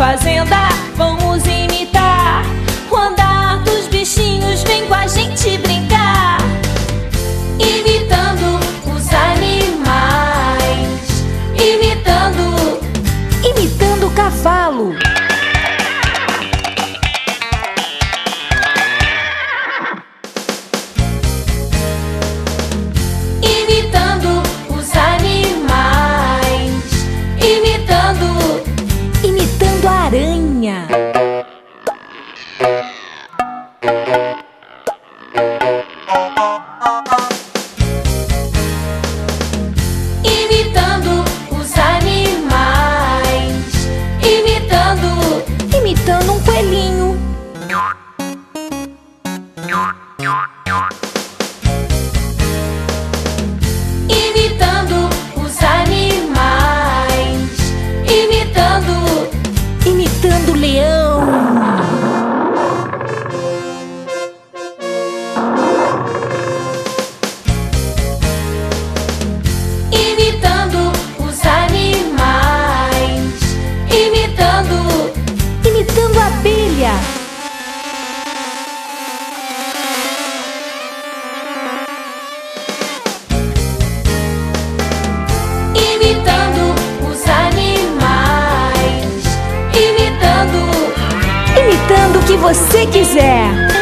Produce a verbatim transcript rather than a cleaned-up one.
fazenda, vamos imitar o andar dos bichinhos, vem com a gente brincar. Imitando os animais, imitando, imitando o cavalo. Imitando os animais, imitando, imitando a aranha. Imitando os animais, imitando, imitando um coelhinho. Imitando os animais, imitando, imitando o leão. Imitando os animais, imitando, imitando a abelha. Imitando os animais, imitando, imitando o que você quiser.